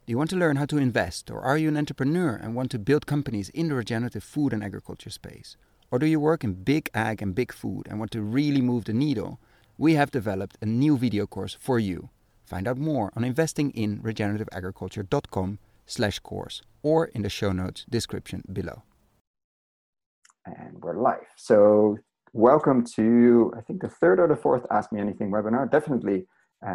Do you want to learn how to invest, or are you an entrepreneur and want to build companies in the regenerative food and agriculture space? Or do you work in big ag and big food and want to really move the needle? We have developed a new video course for you. Find out more on investinginregenerativeagriculture.com/course or in the show notes description below. And we're live. So welcome to, I think, the third or the fourth Ask Me Anything webinar. Definitely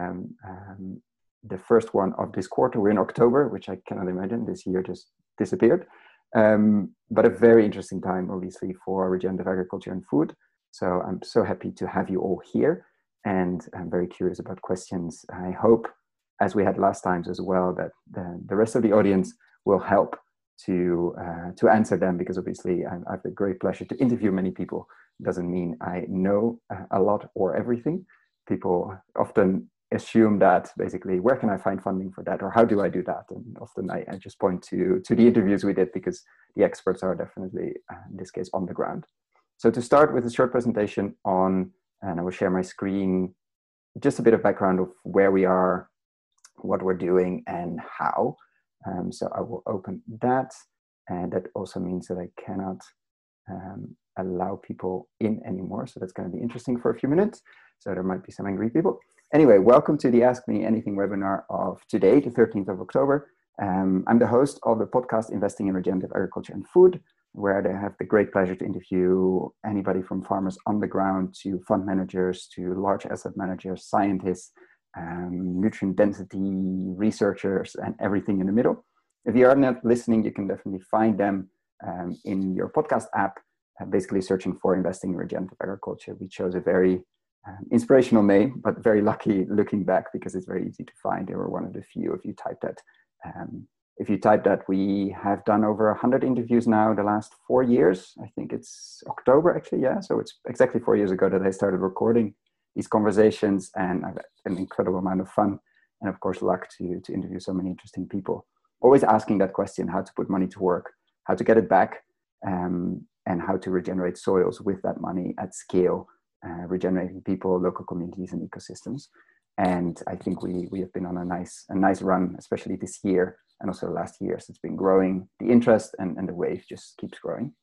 the first one of this quarter. We're in October, which I cannot imagine. This year just disappeared. But a very interesting time, obviously, for regenerative agriculture and food. So I'm so happy to have you all here. And I'm very curious about questions. I hope, as we had last times as well, that the rest of the audience will help to answer them, because obviously I have the great pleasure to interview many people. It doesn't mean I know a lot or everything. People often assume that basically, where can I find funding for that, or how do I do that? And often I just point to the interviews we did, because the experts are definitely, in this case, on the ground. So to start with a short presentation on, and I will share my screen, just a bit of background of where we are, what we're doing, and how. So I will open that, and that also means that I cannot allow people in anymore. So that's going to be interesting for a few minutes. So there might be some angry people. Anyway, welcome to the Ask Me Anything webinar of today, the 13th of October. I'm the host of the podcast Investing in Regenerative Agriculture and Food, where I have the great pleasure to interview anybody from farmers on the ground to fund managers to large asset managers, scientists, nutrient density researchers, and everything in the middle. If you are not listening, you can definitely find them in your podcast app, basically searching for Investing in Regenerative Agriculture. We chose a very inspirational name, but very lucky looking back, because it's very easy to find. They were one of the few. If you type that, we have done over 100 interviews now the last 4 years. I think it's October, actually. Yeah. So it's exactly 4 years ago that I started recording these conversations, and I've had an incredible amount of fun. And of course, luck to interview so many interesting people. Always asking that question, how to put money to work, how to get it back, and how to regenerate soils with that money at scale, regenerating people, local communities, and ecosystems. And I think we have been on a nice run, especially this year and also the last years. It's been growing. The interest and the wave just keeps growing.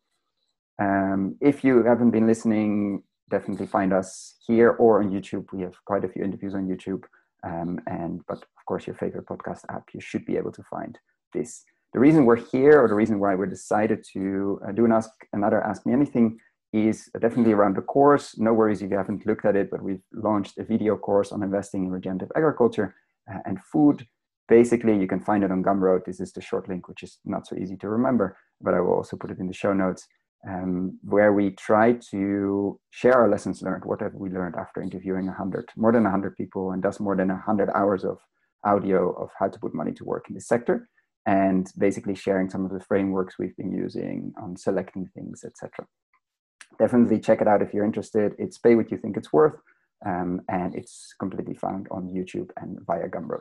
If you haven't been listening, definitely find us here or on YouTube. We have quite a few interviews on YouTube. But of course, your favorite podcast app, you should be able to find this. The reason we're here, or the reason why we decided to do another Ask Me Anything, is definitely around the course. No worries if you haven't looked at it, but we've launched a video course on investing in regenerative agriculture and food. Basically, you can find it on Gumroad. This is the short link, which is not so easy to remember, but I will also put it in the show notes, where we try to share our lessons learned. What have we learned after interviewing more than 100 people, and thus more than 100 hours of audio of how to put money to work in this sector, and basically sharing some of the frameworks we've been using on selecting things, etc. Definitely check it out if you're interested. It's pay what you think it's worth, and it's completely found on YouTube and via Gumroad.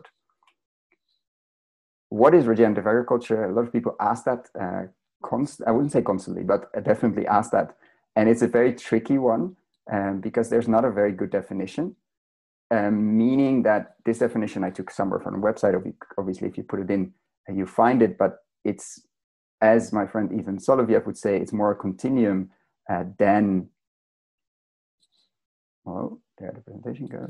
What is regenerative agriculture? A lot of people ask that, I wouldn't say constantly, but definitely ask that. And it's a very tricky one, because there's not a very good definition, meaning that this definition I took somewhere from the website. Obviously, if you put it in, you find it, but it's, as my friend Ethan Soloviev would say, it's more a continuum than, oh, there the presentation goes.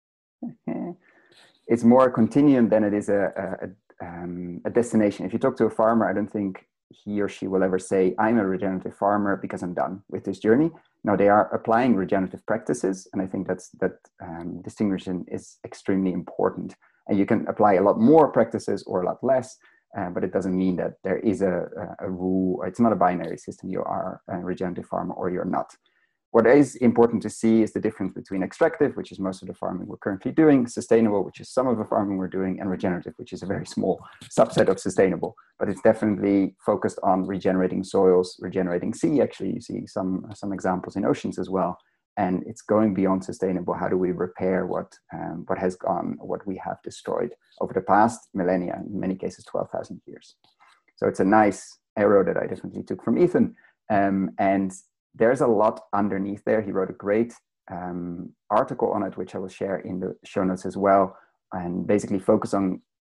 It's more a continuum than it is a destination. If you talk to a farmer, I don't think he or she will ever say, I'm a regenerative farmer because I'm done with this journey. No, they are applying regenerative practices. And I think that distinction is extremely important. And you can apply a lot more practices or a lot less, but it doesn't mean that there is a rule. It's not a binary system. You are a regenerative farmer or you're not. What is important to see is the difference between extractive, which is most of the farming we're currently doing, sustainable, which is some of the farming we're doing, and regenerative, which is a very small subset of sustainable. But it's definitely focused on regenerating soils, regenerating sea. Actually, you see some examples in oceans as well. And it's going beyond sustainable. How do we repair what has gone, what we have destroyed over the past millennia, in many cases 12,000 years. So it's a nice arrow that I definitely took from Ethan. And there's a lot underneath there. He wrote a great article on it, which I will share in the show notes as well, and basically focus on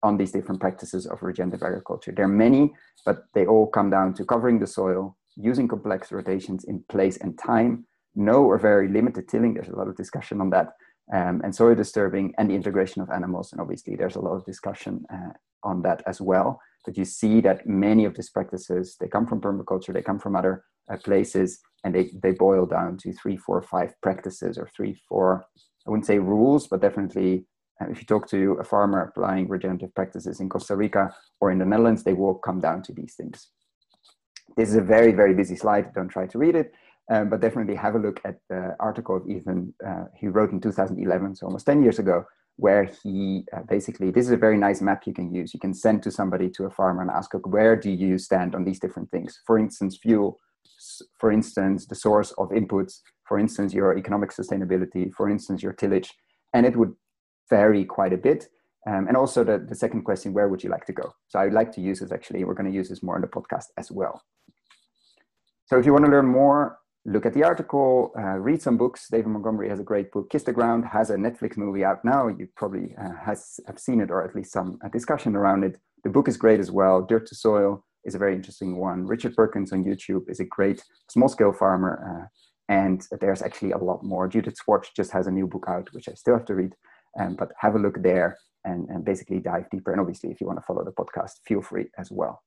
on these different practices of regenerative agriculture. There are many, but they all come down to covering the soil, using complex rotations in place and time, no or very limited tilling. There's a lot of discussion on that, and soil disturbing, and the integration of animals. And obviously there's a lot of discussion on that as well. But you see that many of these practices, they come from permaculture, they come from other places, and they boil down to 3, 4, 5 practices, or 3, 4, I wouldn't say rules, but definitely if you talk to a farmer applying regenerative practices in Costa Rica or in the Netherlands, they will come down to these things. This is a very, very busy slide. Don't try to read it, but definitely have a look at the article of Ethan he wrote in 2011, so almost 10 years ago, where he basically, this is a very nice map you can use. You can send to somebody, to a farmer, and ask, okay, where do you stand on these different things? For instance, fuel, for instance, the source of inputs, for instance, your economic sustainability, for instance, your tillage, and it would vary quite a bit. And also the second question, where would you like to go? So I'd like to use this, actually, we're going to use this more in the podcast as well. So if you want to learn more, look at the article, read some books. David Montgomery has a great book. Kiss the Ground has a Netflix movie out now. You probably have seen it, or at least some discussion around it. The book is great as well. Dirt to Soil is a very interesting one. Richard Perkins on YouTube is a great small-scale farmer. And there's actually a lot more. Judith Schwartz just has a new book out, which I still have to read. But have a look there and basically dive deeper. And obviously, if you want to follow the podcast, feel free as well.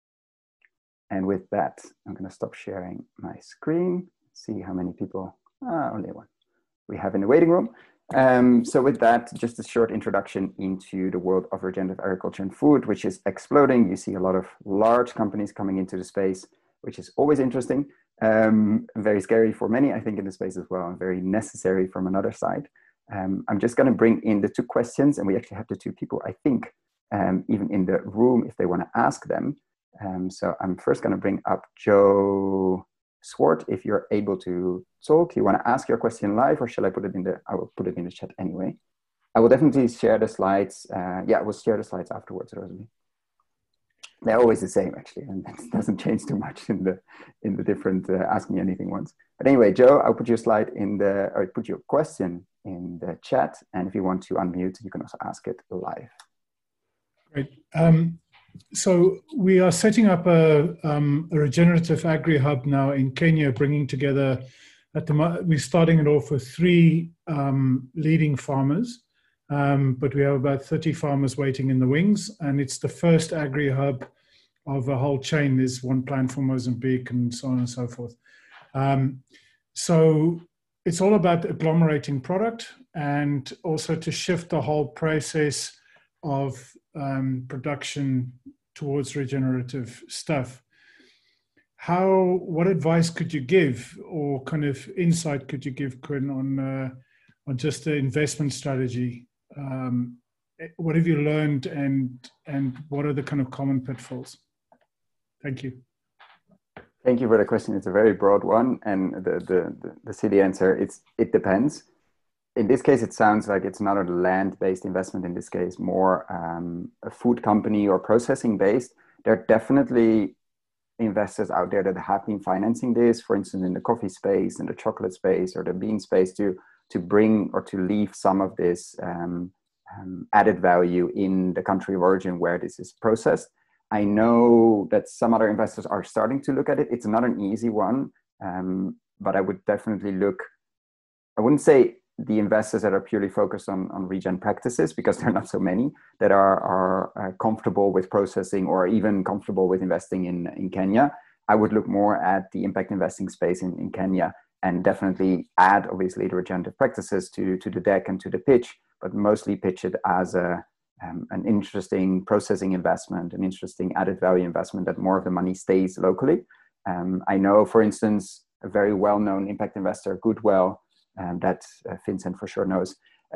And with that, I'm going to stop sharing my screen, see how many people, only one, we have in the waiting room. So with that, just a short introduction into the world of regenerative agriculture and food, which is exploding. You see a lot of large companies coming into the space, which is always interesting, very scary for many, I think, in the space as well, and very necessary from another side. I'm just going to bring in the 2 questions, and we actually have the 2 people, I think, even in the room if they want to ask them. So I'm first going to bring up Joe Swart. If you're able to talk, you want to ask your question live, or shall I put it in I will put it in the chat anyway. I will definitely share the slides. Yeah, we'll share the slides afterwards, Rosalie. They're always the same, actually, and it doesn't change too much in the different ask me anything ones. But anyway, Joe, I'll put your slide or put your question in the chat, and if you want to unmute, you can also ask it live. Great. So we are setting up a regenerative agri hub now in Kenya, bringing together, we're starting it off with 3 leading farmers, but we have about 30 farmers waiting in the wings, and it's the first agri hub of a whole chain. There's one planned for Mozambique and so on and so forth. So it's all about agglomerating product, and also to shift the whole process of production towards regenerative stuff. What advice could you give, or kind of insight could you give, Quinn, on just the investment strategy? What have you learned, and what are the kind of common pitfalls? Thank you. Thank you for the question. It's a very broad one, and the silly answer, it depends. In this case, it sounds like it's not a land-based investment. In this case, more a food company or processing-based. There are definitely investors out there that have been financing this, for instance, in the coffee space, in the chocolate space, or the bean space, to bring or to leave some of this added value in the country of origin where this is processed. I know that some other investors are starting to look at it. It's not an easy one, but I would definitely look. I wouldn't say the investors that are purely focused on regen practices, because there are not so many that are comfortable with processing or even comfortable with investing in Kenya. I would look more at the impact investing space in Kenya, and definitely add, obviously, the regenerative practices to the deck and to the pitch, but mostly pitch it as an interesting processing investment, an interesting added value investment, that more of the money stays locally. I know, for instance, a very well-known impact investor, Goodwell, that Vincent for sure knows,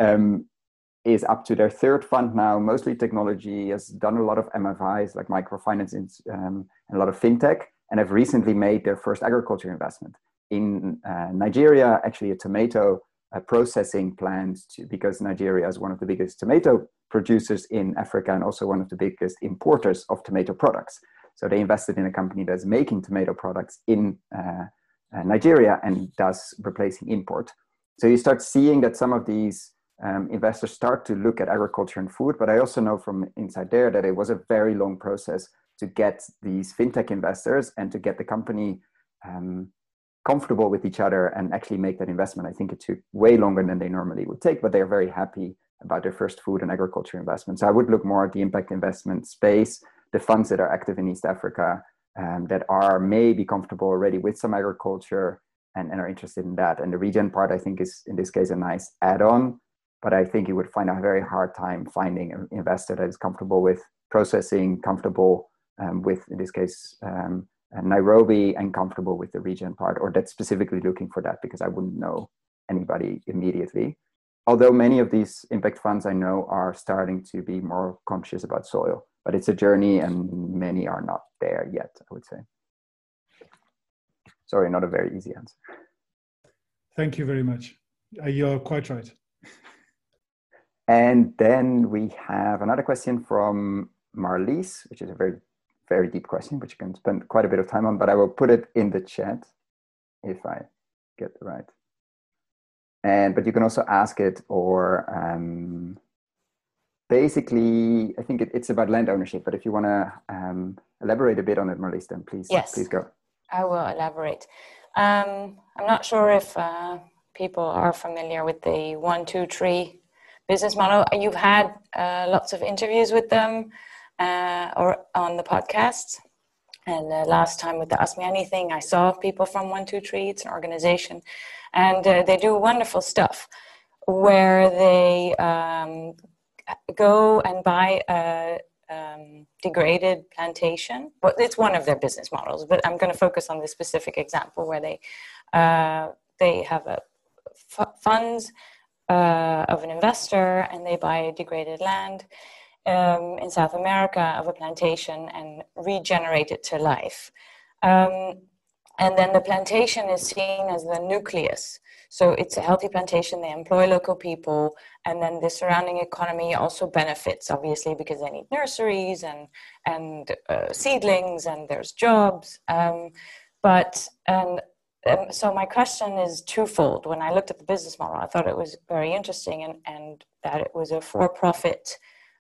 is up to their 3rd fund now, mostly technology, has done a lot of MFIs like microfinance and a lot of fintech, and have recently made their first agriculture investment in Nigeria, actually a tomato processing plant, because Nigeria is one of the biggest tomato producers in Africa and also one of the biggest importers of tomato products. So they invested in a company that's making tomato products in Nigeria, and thus replacing import. So you start seeing that some of these investors start to look at agriculture and food. But I also know from inside there that it was a very long process to get these fintech investors and to get the company comfortable with each other and actually make that investment. I think it took way longer than they normally would take, but they're very happy about their first food and agriculture investment. So I would look more at the impact investment space, the funds that are active in East Africa, that are maybe comfortable already with some agriculture and are interested in that. And the regen part, I think, is in this case a nice add-on, but I think you would find a very hard time finding an investor that is comfortable with processing, comfortable with, in this case, Nairobi, and comfortable with the regen part, or that's specifically looking for that, because I wouldn't know anybody immediately. Although many of these impact funds I know are starting to be more conscious about soil, but it's a journey and many are not there yet, I would say. Sorry, not a very easy answer. Thank you very much. You're quite right. And then we have another question from Marlies, which is a very, very deep question, which you can spend quite a bit of time on, but I will put it in the chat if I get it right. But you can also ask it, or basically, I think it's about land ownership, but if you want to elaborate a bit on it, Marlies, then please go. I will elaborate. I'm not sure if people are familiar with the 1, 2, 3 business model. You've had lots of interviews with them or on the podcast. And last time with the Ask Me Anything, I saw people from 1, 2, 3. It's an organization. And they do wonderful stuff where they go and buy a degraded plantation. Well, it's one of their business models, but I'm going to focus on this specific example where they have a funds of an investor, and they buy degraded land in South America of a plantation and regenerate it to life. And then the plantation is seen as the nucleus. So it's a healthy plantation, they employ local people, and then the surrounding economy also benefits, obviously, because they need nurseries and seedlings, and there's jobs. So my question is twofold. When I looked at the business model, I thought it was very interesting, and that it was a for-profit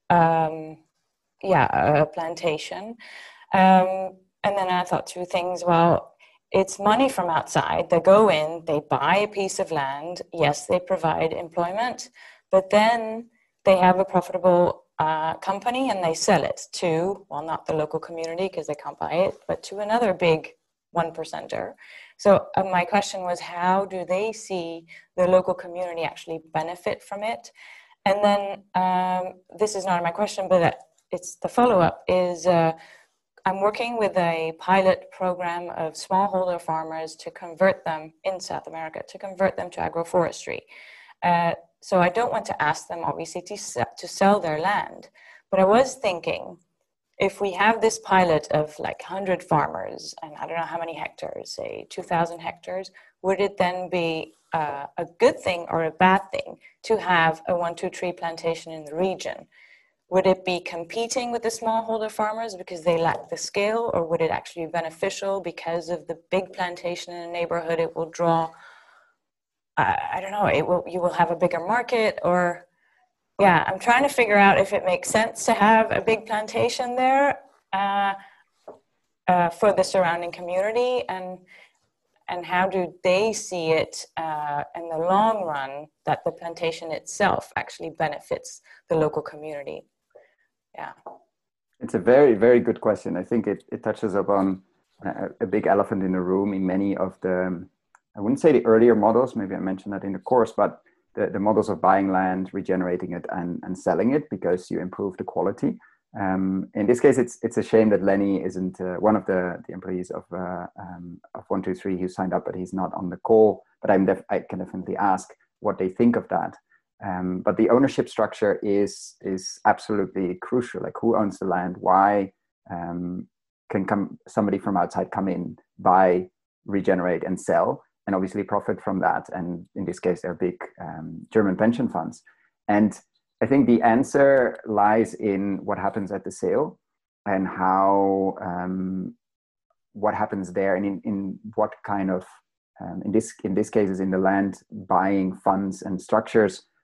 plantation. And then I thought two things. Well, it's money from outside. They go in, they buy a piece of land. Yes, they provide employment, but then they have a profitable company and they sell it to, well, not the local community because they can't buy it, but to another big 1%er. So my question was, how do they see the local community actually benefit from it? And then this is not my question, but it's the follow-up is, I'm working with a pilot program of smallholder farmers to convert them in South America, to convert them to agroforestry. So I don't want to ask them, obviously, to sell their land. But I was thinking, if we have this pilot of like 100 farmers, and I don't know how many hectares, say 2,000 hectares, would it then be a good thing or a bad thing to have a 1, 2, 3 plantation in the region? Would it be competing with the smallholder farmers because they lack the scale, or would it actually be beneficial because of the big plantation in the neighborhood? It will draw, I don't know, you will have a bigger market, or, yeah, I'm trying to figure out if it makes sense to have a big plantation there for the surrounding community, and how do they see it in the long run that the plantation itself actually benefits the local community? Yeah, it's a very, very good question. I think it touches upon a big elephant in the room in many of the, I wouldn't say the earlier models, maybe I mentioned that in the course, but the models of buying land, regenerating it, and selling it because you improve the quality. In this case, it's a shame that Lenny isn't one of the employees of 1, 2, 3 who signed up, but he's not on the call. But I can definitely ask what they think of that. But the ownership structure is absolutely crucial. Like, who owns the land? Why can somebody from outside come in, buy, regenerate, and sell, and obviously profit from that? And in this case, they're big German pension funds. And I think the answer lies in what happens at the sale, and how what happens there, and in what kind of in this case is in the land buying funds and structures.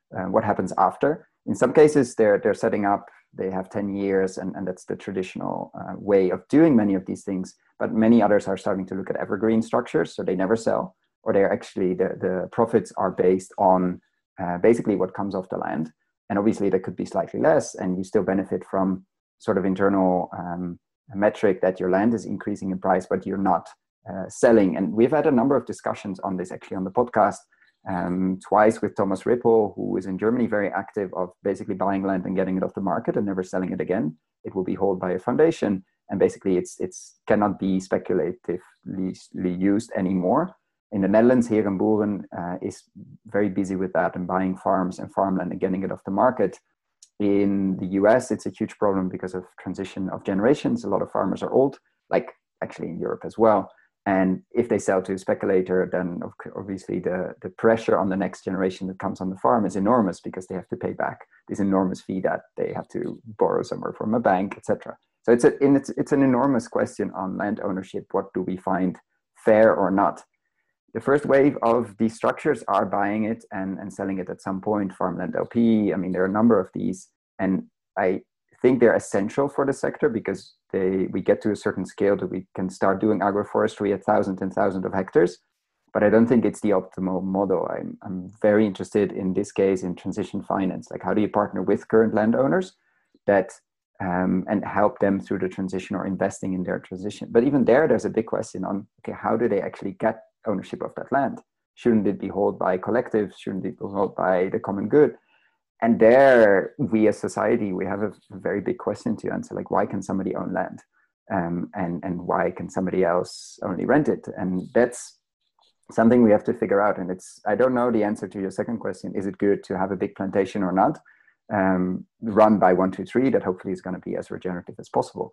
what happens after. In some cases, they're setting up, they have 10 years, and that's the traditional way of doing many of these things. But many others are starting to look at evergreen structures, so they never sell, or they're actually, the profits are based on basically what comes off the land. And obviously that could be slightly less, and you still benefit from sort of internal metric that your land is increasing in price, but you're not selling. And we've had a number of discussions on this actually on the podcast, twice with Thomas Ripple, who is in Germany very active of basically buying land and getting it off the market and never selling it again. It will be held by a foundation, and basically it's cannot be speculatively used anymore. In the Netherlands, Heeren Boeren is very busy with that and buying farms and farmland and getting it off the market. In the US, it's a huge problem because of transition of generations. A lot of farmers are old, like actually in Europe as well. And if they sell to a speculator, then obviously the pressure on the next generation that comes on the farm is enormous, because they have to pay back this enormous fee that they have to borrow somewhere from a bank, etc. So it's an enormous question on land ownership. What do we find fair or not? The first wave of these structures are buying it and selling it at some point, farmland LP. I mean, there are a number of these, and I think they're essential for the sector, because we get to a certain scale that we can start doing agroforestry at thousands and thousands of hectares. But I don't think it's the optimal model. I'm very interested in this case in transition finance. Like, how do you partner with current landowners that and help them through the transition, or investing in their transition? But even there's a big question on, okay, how do they actually get ownership of that land? Shouldn't it be held by collectives? Shouldn't it be held by the common good? And there, we as society, we have a very big question to answer, like, why can somebody own land? And why can somebody else only rent it? And that's something we have to figure out. And I don't know the answer to your second question. Is it good to have a big plantation or not? Run by 123, that hopefully is going to be as regenerative as possible.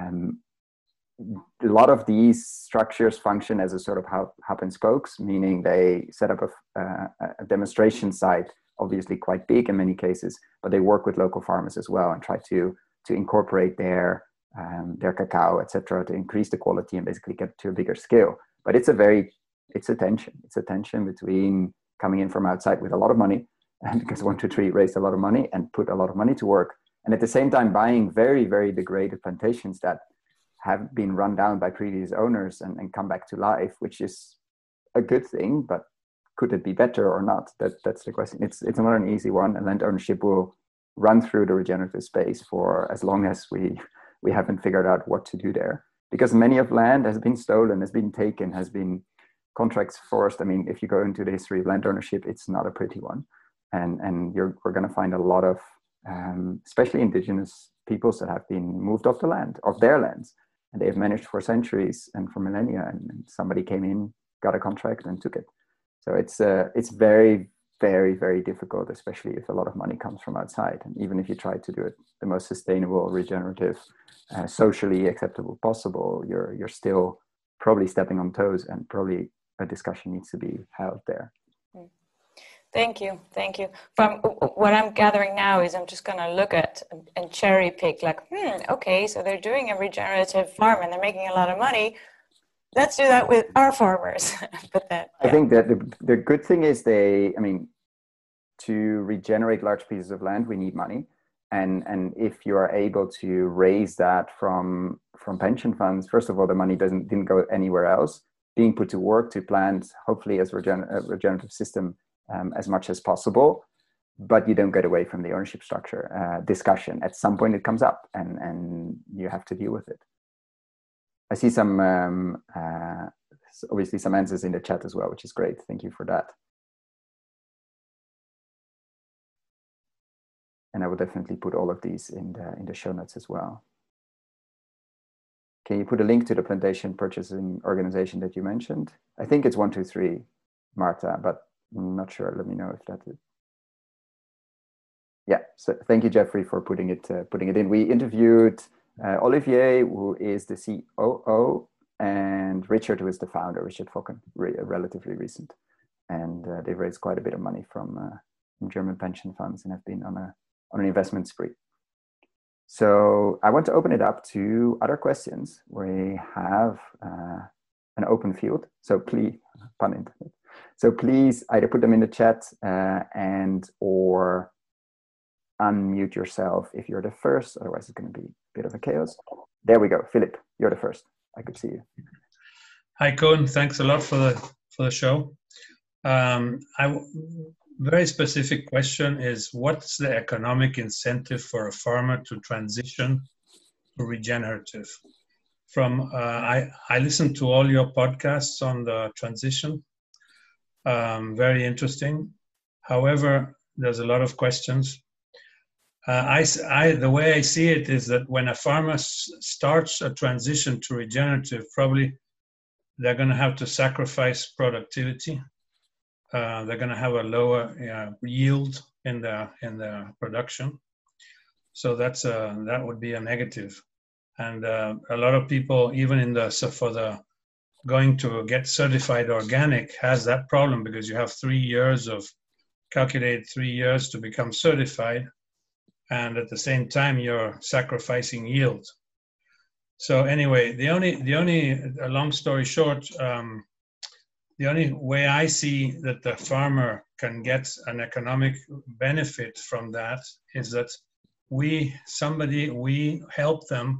A lot of these structures function as a sort of hub and spokes, meaning they set up a demonstration site, obviously quite big in many cases, but they work with local farmers as well and try to incorporate their cacao, etc., to increase the quality and basically get to a bigger scale. But it's a tension between coming in from outside with a lot of money, and because 123 raised a lot of money and put a lot of money to work, and at the same time buying very, very degraded plantations that have been run down by previous owners and come back to life, which is a good thing, but could it be better or not? That's the question. It's not an easy one, and land ownership will run through the regenerative space for as long as we haven't figured out what to do there. Because many of land has been stolen, has been taken, has been contracts forced. I mean, if you go into the history of land ownership, it's not a pretty one. And we're going to find a lot of, especially indigenous peoples that have been moved off their lands, and they've managed for centuries and for millennia, and somebody came in, got a contract and took it. So it's very, very, very difficult, especially if a lot of money comes from outside. And even if you try to do it the most sustainable, regenerative, socially acceptable possible, you're still probably stepping on toes, and probably a discussion needs to be held there. Thank you. From what I'm gathering now is I'm just going to look at and cherry pick, like, okay, so they're doing a regenerative farm and they're making a lot of money. Let's do that with our farmers. But then, I think that the good thing is to regenerate large pieces of land, we need money. And if you are able to raise that from pension funds, first of all, the money didn't go anywhere else, being put to work to plant, hopefully as a regenerative system, as much as possible, but you don't get away from the ownership structure discussion. At some point it comes up, and you have to deal with it. I see some obviously some answers in the chat as well, which is great. Thank you for that. And I will definitely put all of these in the show notes as well. Can you put a link to the plantation purchasing organization that you mentioned? I think it's 123, Marta, but I'm not sure. Let me know if that is. Yeah, so thank you, Jeffrey, for putting it in. We interviewed Olivier, who is the COO, and Richard, who is the founder, Richard Fokken, relatively recent. And they've raised quite a bit of money from German pension funds and have been on an investment spree. So I want to open it up to other questions. We have an open field, so please, pun intended. So please either put them in the chat and or unmute yourself if you're the first. Otherwise, it's going to be a bit of a chaos. There we go. Philip, you're the first. I could see you. Hi, Koen. Thanks a lot for the show. Very specific question is, what's the economic incentive for a farmer to transition to regenerative? I listened to all your podcasts on the transition. Very interesting. However, there's a lot of questions. The way I see it is that when a farmer starts a transition to regenerative, probably they're going to have to sacrifice productivity. They're going to have a lower yield in the production. So that would be a negative. And a lot of people, even going to get certified organic, has that problem because you have calculated 3 years to become certified. And at the same time, you're sacrificing yield. So anyway, long story short, the only way I see that the farmer can get an economic benefit from that is that we help them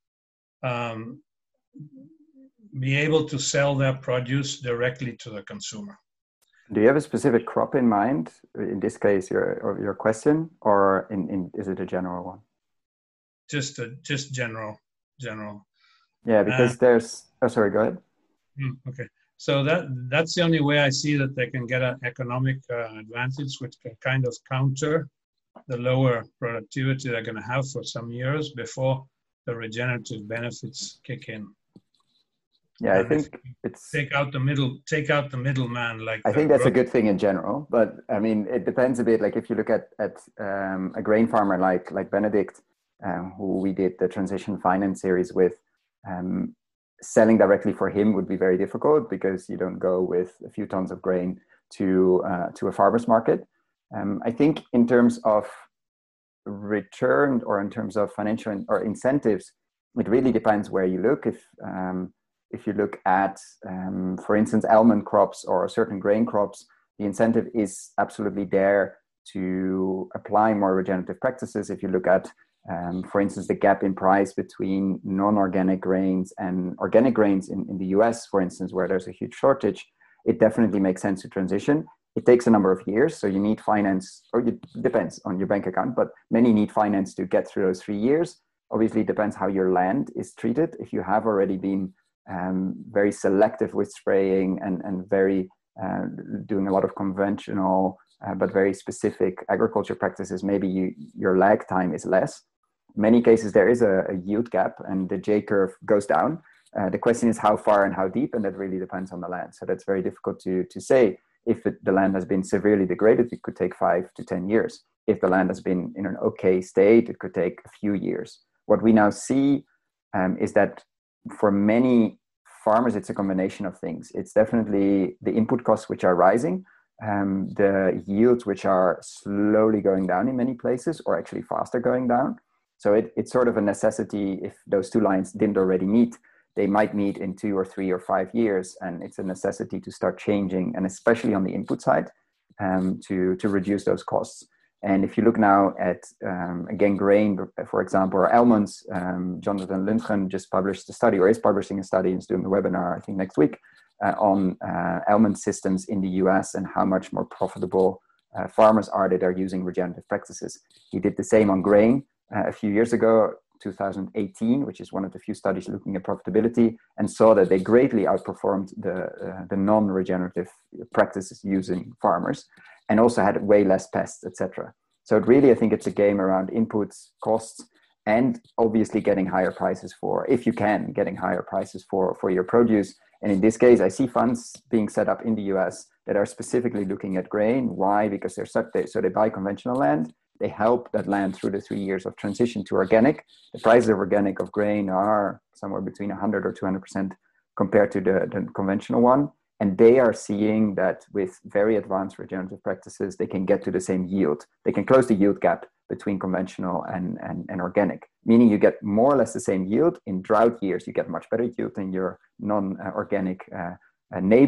be able to sell their produce directly to the consumer. Do you have a specific crop in mind? In this case, your question, or is it a general one? Just general. Yeah, because there's. Oh, sorry. Go ahead. Okay. So that's the only way I see that they can get an economic advantage, which can kind of counter the lower productivity they're going to have for some years before the regenerative benefits kick in. Yeah, I think it's take out the middleman. I think that's a good thing in general, but I mean, it depends a bit. Like if you look at a grain farmer like Benedict, who we did the transition finance series with, selling directly for him would be very difficult because you don't go with a few tons of grain to a farmer's market. I think in terms of return or in terms of financial or incentives, it really depends where you look. If you look at, for instance, almond crops or certain grain crops, the incentive is absolutely there to apply more regenerative practices. If you look at, for instance, the gap in price between non-organic grains and organic grains in the US, for instance, where there's a huge shortage, it definitely makes sense to transition. It takes a number of years, so you need finance, or it depends on your bank account, but many need finance to get through those 3 years. Obviously, it depends how your land is treated. If you have already been very selective with spraying and very doing a lot of conventional but very specific agriculture practices, maybe your lag time is less. In many cases, there is a yield gap and the J curve goes down. The question is how far and how deep, and that really depends on the land. So that's very difficult to say. If the land has been severely degraded, it could take 5 to 10 years. If the land has been in an okay state, it could take a few years. What we now see is that for many farmers, it's a combination of things. It's definitely the input costs which are rising, the yields which are slowly going down in many places, or actually faster going down. So it's sort of a necessity. If those two lines didn't already meet, they might meet in 2 or 3 or 5 years, and it's a necessity to start changing, and especially on the input side, to reduce those costs. And if you look now at, again, grain, for example, or almonds, Jonathan Lundgren just published a study, or is publishing a study, and is doing a webinar, I think, next week, on almond systems in the US and how much more profitable farmers are that are using regenerative practices. He did the same on grain a few years ago, 2018, which is one of the few studies looking at profitability, and saw that they greatly outperformed the non-regenerative practices using farmers, and also had way less pests, etc. So it really, I think it's a game around inputs, costs, and obviously getting higher prices if you can, getting higher prices for your produce. And in this case, I see funds being set up in the US that are specifically looking at grain. Why? Because so they buy conventional land. They help that land through the 3 years of transition to organic. The prices of organic of grain are somewhere between 100 or 200% compared to the conventional one. And they are seeing that with very advanced regenerative practices, they can get to the same yield. They can close the yield gap between conventional and organic, meaning you get more or less the same yield. In drought years, you get much better yield than your non-organic neighbors.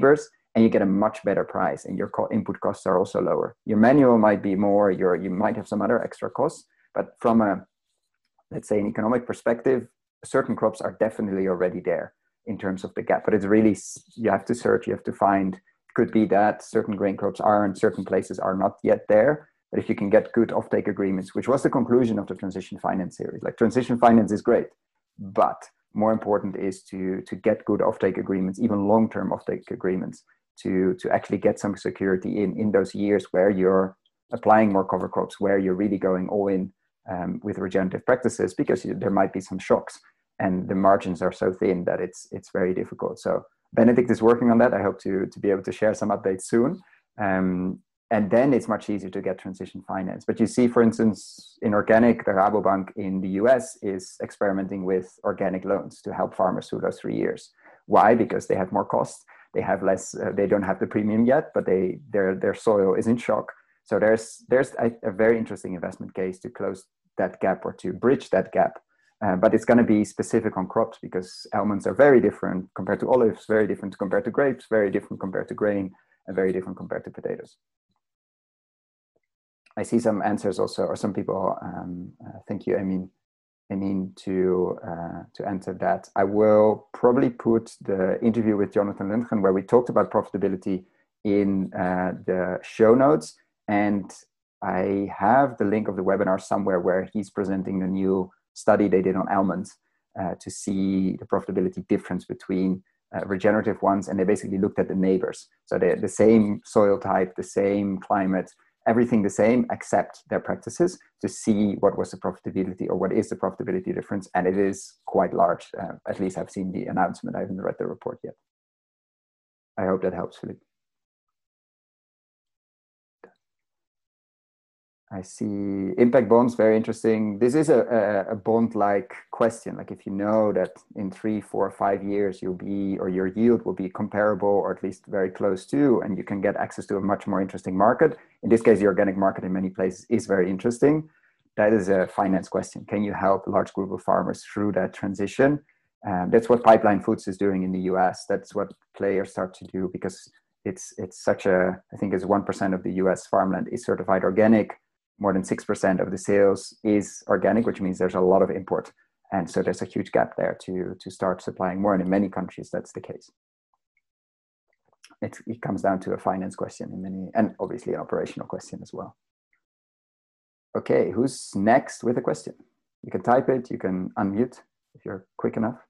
and you get a much better price, and your input costs are also lower. Your manual might be more, you might have some other extra costs, but from a, let's say, an economic perspective, certain crops are definitely already there in terms of the gap. But it's really, you have to search, you have to find. It could be that certain grain crops are in certain places are not yet there. But if you can get good offtake agreements, which was the conclusion of the transition finance series, like transition finance is great, but more important is to get good offtake agreements, even long-term offtake agreements, to actually get some security in those years where you're applying more cover crops, where you're really going all in with regenerative practices, because there might be some shocks, and the margins are so thin that it's very difficult. So Benedict is working on that. I hope to be able to share some updates soon. And then it's much easier to get transition finance. But you see, for instance, in organic, the Rabobank in the US is experimenting with organic loans to help farmers through those 3 years. Why? Because they have more costs. They have less, they don't have the premium yet, but their soil is in shock. So there's a very interesting investment case to close that gap or to bridge that gap. But it's going to be specific on crops, because almonds are very different compared to olives, very different compared to grapes, very different compared to grain, and very different compared to potatoes. I see some answers also, or some people, thank you, Emin, to answer that. I will probably put the interview with Jonathan Lundgren, where we talked about profitability, in the show notes. And I have the link of the webinar somewhere where he's presenting the new study they did on almonds to see the profitability difference between regenerative ones. And they basically looked at the neighbors. So they're the same soil type, the same climate, everything the same except their practices, to see what was the profitability, or what is the profitability difference. And it is quite large. At least I've seen the announcement. I haven't read the report yet. I hope that helps, Philippe. I see impact bonds, very interesting. This is a bond-like question. Like, if you know that in 3, 4, 5 years you'll be, or your yield will be comparable, or at least very close to, and you can get access to a much more interesting market. In this case, the organic market in many places is very interesting. That is a finance question. Can you help a large group of farmers through that transition? That's what Pipeline Foods is doing in the US. That's what players start to do, because it's such a, I think it's 1% of the US farmland is certified organic. More than 6% of the sales is organic, which means there's a lot of import. And so there's a huge gap there to start supplying more. And in many countries, that's the case. It comes down to a finance question in many, and obviously an operational question as well. Okay, who's next with a question? You can type it, you can unmute if you're quick enough.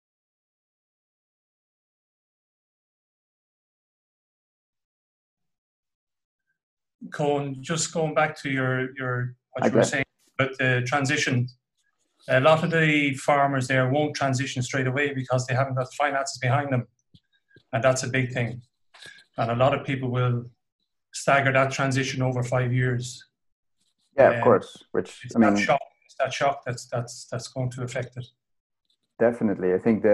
Koen, just going back to what you were saying about the transition, a lot of the farmers there won't transition straight away because they haven't got the finances behind them, and that's a big thing. And a lot of people will stagger that transition over 5 years. Yeah, of course. Which it's that shock that's going to affect it. Definitely, I think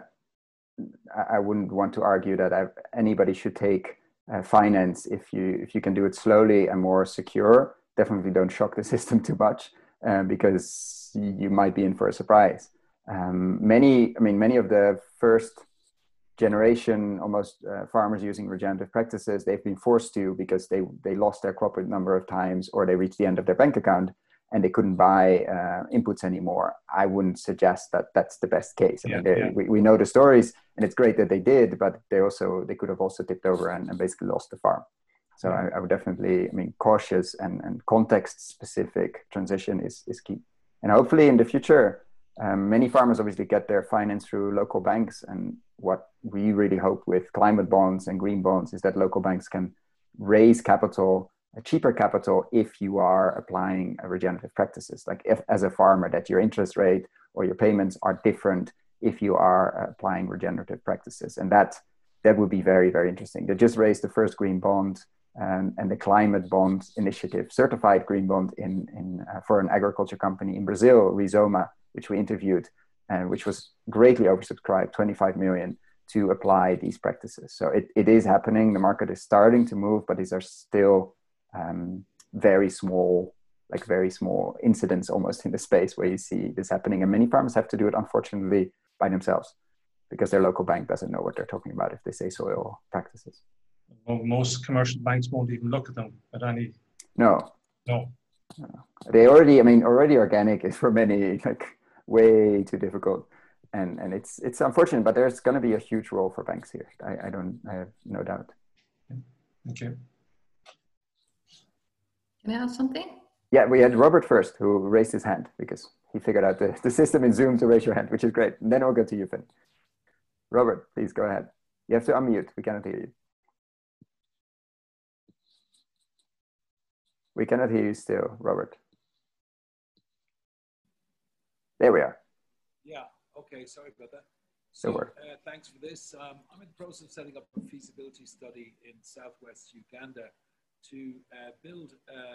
I wouldn't want to argue that anybody should take finance if you can do it slowly and more secure. Definitely don't shock the system too much, because you might be in for a surprise. Many of the first generation almost farmers using regenerative practices, they've been forced to, because they lost their crop a number of times, or they reached the end of their bank account and they couldn't buy inputs anymore. I wouldn't suggest that that's the best case. We know the stories, and it's great that they did, but they could have also tipped over and basically lost the farm. So I would definitely, cautious and context-specific transition is key. And hopefully in the future, many farmers obviously get their finance through local banks. And what we really hope with climate bonds and green bonds is that local banks can raise capital, cheaper capital, if you are applying regenerative practices. Like, if as a farmer, that your interest rate or your payments are different if you are applying regenerative practices. And that would be very, very interesting. They just raised the first green bond and the climate bond initiative, certified green bond for an agriculture company in Brazil, Rizoma, which we interviewed, and which was greatly oversubscribed, 25 million, to apply these practices. So it is happening. The market is starting to move, but these are still very small incidents almost in the space where you see this happening. And many farmers have to do it, unfortunately, by themselves, because their local bank doesn't know what they're talking about if they say soil practices. Well, most commercial banks won't even look at them at any. No. No. They already, I mean, already organic is for many like way too difficult. And it's unfortunate, but there's going to be a huge role for banks here. I have no doubt. Okay. Can I add something? Yeah, we had Robert first, who raised his hand because he figured out the system in Zoom to raise your hand, which is great. And then I'll go to you, Finn. Robert, please go ahead. You have to unmute. We cannot hear you. We cannot hear you still, Robert. There we are. Yeah, okay, sorry about that. So thanks for this. I'm in the process of setting up a feasibility study in southwest Uganda to build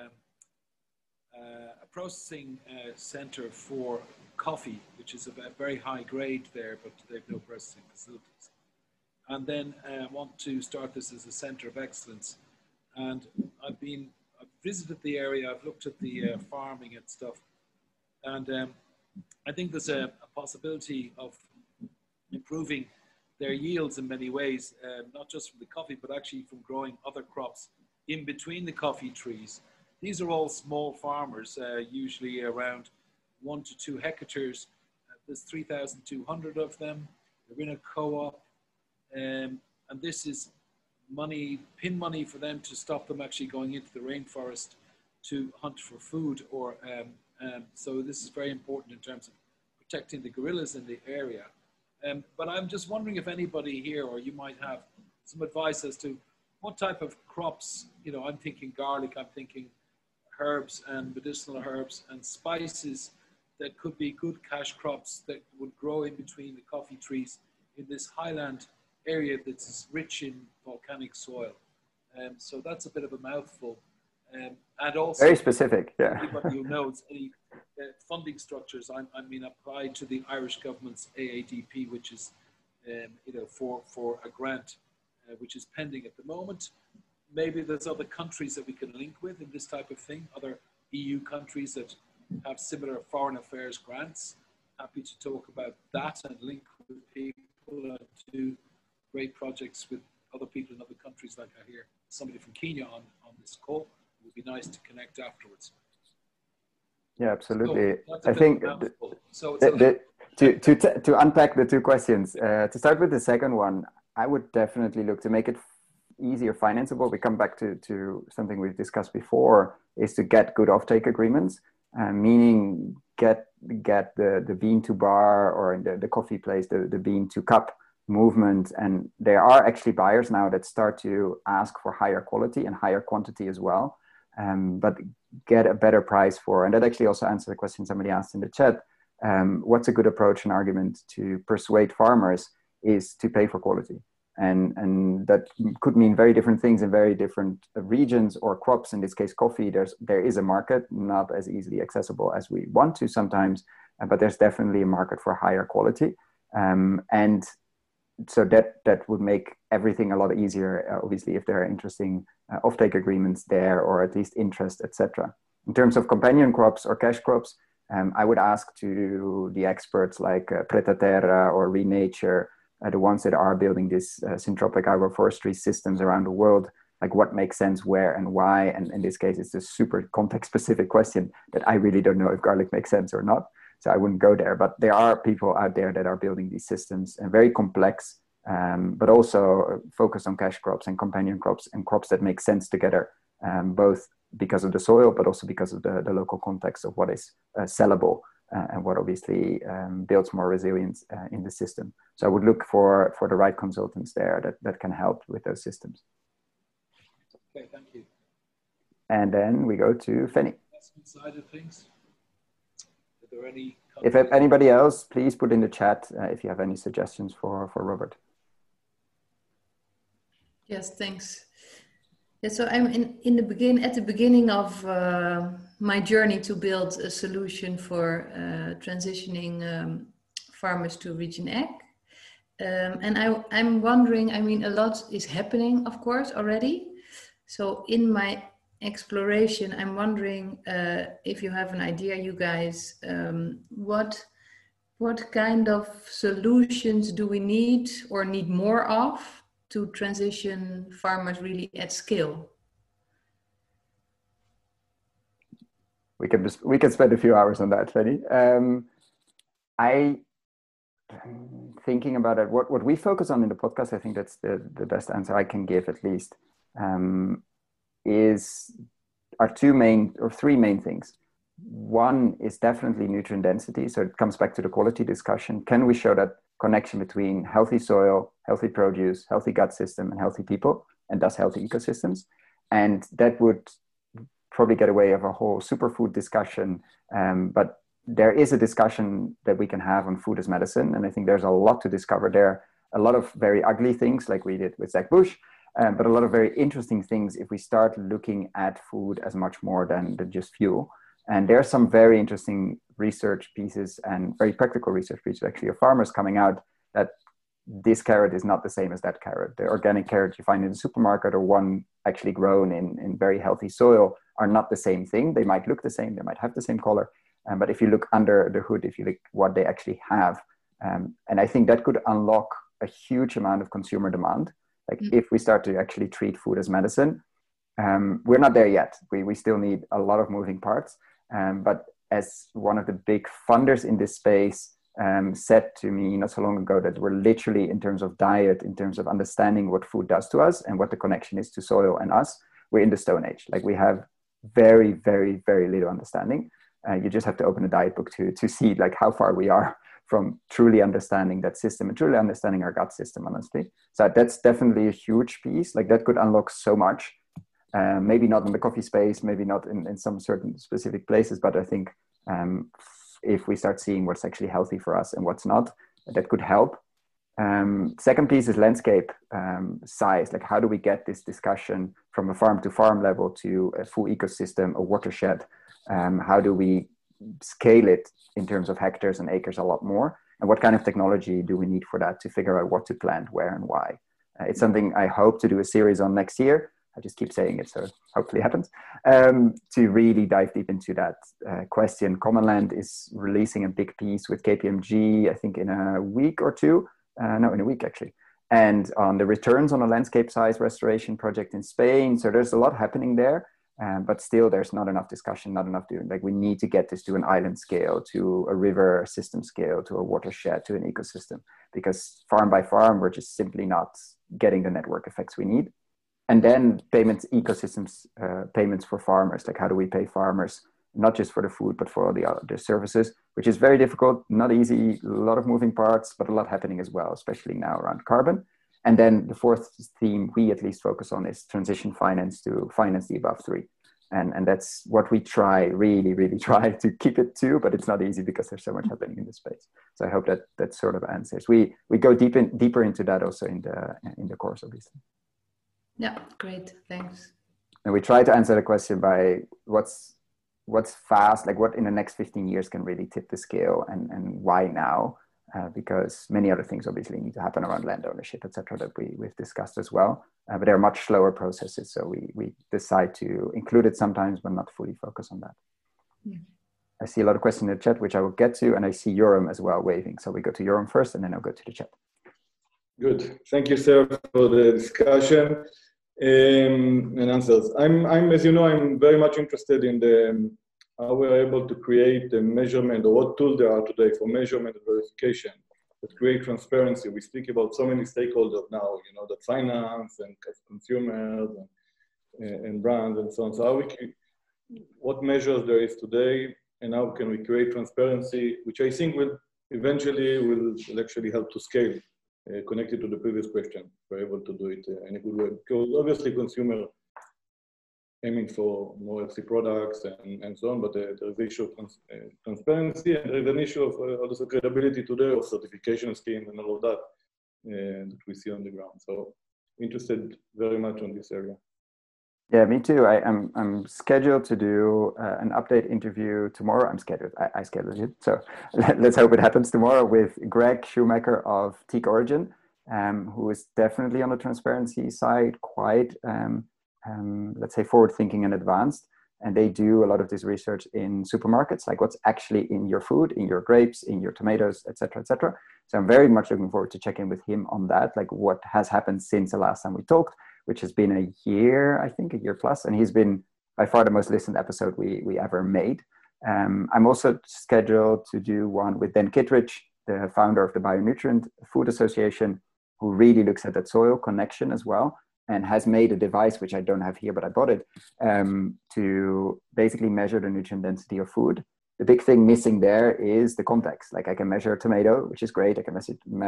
a processing center for coffee, which is a very high grade there, but they have no processing facilities. And then want to start this as a center of excellence. And I've visited the area, I've looked at the farming and stuff, and I think there's a possibility of improving their yields in many ways, not just from the coffee, but actually from growing other crops in between the coffee trees. These are all small farmers, usually around 1 to 2 hectares. There's 3,200 of them. They're in a co-op, and this is pin money for them to stop them actually going into the rainforest to hunt for food. So this is very important in terms of protecting the gorillas in the area. But I'm just wondering if anybody here, or you might have some advice as to what type of crops, I'm thinking garlic, I'm thinking herbs and medicinal herbs and spices that could be good cash crops that would grow in between the coffee trees in this highland area that's rich in volcanic soil. So that's a bit of a mouthful. And also very specific, yeah. Anybody who knows any funding structures, applied to the Irish government's AADP, which is, for a grant, which is pending at the moment. Maybe there's other countries that we can link with in this type of thing, other EU countries that have similar foreign affairs grants. Happy to talk about that and link with people and do great projects with other people in other countries, like I hear somebody from Kenya on this call. It would be nice to connect afterwards. Yeah, absolutely. So I think to unpack the two questions, to start with the second one, I would definitely look to make it easier financeable. We come back to something we've discussed before, is to get good offtake agreements, meaning get the bean to bar, or in the coffee place, the bean to cup movement. And there are actually buyers now that start to ask for higher quality and higher quantity as well, but get a better price for. And that actually also answers the question somebody asked in the chat. What's a good approach and argument to persuade farmers is to pay for quality. And that could mean very different things in very different regions or crops. In this case, coffee, there is a market, not as easily accessible as we want to sometimes, but there's definitely a market for higher quality. And so that would make everything a lot easier, obviously, if there are interesting offtake agreements there, or at least interest, etc. In terms of companion crops or cash crops, I would ask to the experts like Preta Terra or Renature, the ones that are building these syntropic agroforestry systems around the world, like what makes sense where and why. And in this case, it's a super context-specific question that I really don't know if garlic makes sense or not. So I wouldn't go there. But there are people out there that are building these systems, and very complex, but also focused on cash crops and companion crops and crops that make sense together, both because of the soil, but also because of the local context of what is sellable and what obviously builds more resilience in the system. So I would look for the right consultants there that can help with those systems. Okay, thank you. And then we go to Fenny. Side of things. Are there any? If anybody else, please put in the chat if you have any suggestions for Robert. Yes, thanks. Yeah, so I'm at the beginning of my journey to build a solution for transitioning farmers to Regen Ag. And I'm wondering, a lot is happening, of course, already. So in my exploration, I'm wondering if you have an idea, you guys, what kind of solutions do we need or need more of to transition farmers really at scale? We can spend a few hours on that, Fanny. Thinking about it, what we focus on in the podcast, I think that's the best answer I can give at least, are three main things. One is definitely nutrient density. So it comes back to the quality discussion. Can we show that connection between healthy soil, healthy produce, healthy gut system, and healthy people, and thus healthy ecosystems? And that would probably get away of a whole superfood discussion. But there is a discussion that we can have on food as medicine. And I think there's a lot to discover there. A lot of very ugly things like we did with Zach Bush, but a lot of very interesting things if we start looking at food as much more than just fuel. And there are some very interesting research pieces and very practical research pieces actually of farmers coming out that this carrot is not the same as that carrot. The organic carrot you find in the supermarket or one actually grown in very healthy soil are not the same thing. They might look the same, they might have the same color. But if you look under the hood, if you look what they actually have, and I think that could unlock a huge amount of consumer demand. Like if we start to actually treat food as medicine, we're not there yet. We still need a lot of moving parts. But as one of the big funders in this space said to me not so long ago, that we're literally, in terms of diet, in terms of understanding what food does to us and what the connection is to soil and us, we're in the Stone Age. Like we have very, very, very little understanding. You just have to open a diet book to see like how far we are from truly understanding that system and truly understanding our gut system, honestly. So that's definitely a huge piece. Like that could unlock so much. Maybe not in the coffee space, maybe not in some certain specific places, but I think if we start seeing what's actually healthy for us and what's not, that could help. Second piece is landscape size. Like how do we get this discussion from a farm to farm level to a full ecosystem, a watershed? How do we scale it in terms of hectares and acres a lot more? And what kind of technology do we need for that to figure out what to plant, where and why? It's something I hope to do a series on next year. I just keep saying it, so hopefully it happens, to really dive deep into that question. Common Land is releasing a big piece with KPMG, I think in a week or two. No, in a week actually. And on the returns on a landscape size restoration project in Spain. So there's a lot happening there, but still there's not enough discussion, not enough doing. Like we need to get this to an island scale, to a river system scale, to a watershed, to an ecosystem, because farm by farm, we're just simply not getting the network effects we need. And then payments, ecosystems, payments for farmers. Like how do we pay farmers, not just for the food, but for all the other services, which is very difficult, not easy, a lot of moving parts, but a lot happening as well, especially now around carbon. And then the fourth theme we at least focus on is transition finance to finance the above three. And that's what we really try to keep it to, but it's not easy because there's so much happening in the space. So I hope that sort of answers. We go deeper into that also in the course, obviously. Yeah, great, thanks. And we try to answer the question by what's fast, like what in the next 15 years can really tip the scale and why now? Because many other things obviously need to happen around land ownership, etc., that we've discussed as well. But they're much slower processes, so we decide to include it sometimes, but not fully focus on that. Yeah. I see a lot of questions in the chat, which I will get to, and I see Yoram as well waving. So we go to Yoram first, and then I'll go to the chat. Good. Thank you, sir, for the discussion and answers. I'm, as you know, I'm very much interested in how we're able to create a measurement, or what tools there are today for measurement and verification that create transparency. We speak about so many stakeholders now, you know, the finance and consumers and brands and so on. So what measures there is today, and how can we create transparency, which I think will actually help to scale. Connected to the previous question, we're able to do it in a good way. Because obviously consumer aiming for more healthy products and so on, but there's the issue of transparency, and there's an issue of also credibility today of certification schemes and all of that that we see on the ground. So interested very much on this area. Yeah, me too. I'm scheduled to do an update interview tomorrow. I scheduled it. So let's hope it happens tomorrow with Greg Schumacher of Teak Origin, who is definitely on the transparency side, quite, let's say, forward-thinking and advanced. and they do a lot of this research in supermarkets, like what's actually in your food, in your grapes, in your tomatoes, etc., etc. So I'm very much looking forward to checking with him on that, like what has happened since the last time we talked, which has been a year, I think, a year plus, and he's been by far the most listened episode we ever made. I'm also scheduled to do one with Dan Kittredge, the founder of the Bionutrient Food Association, who really looks at that soil connection as well, and has made a device, which I don't have here, but I bought it, to basically measure the nutrient density of food. The big thing missing there is the context. Like I can measure a tomato, which is great. I can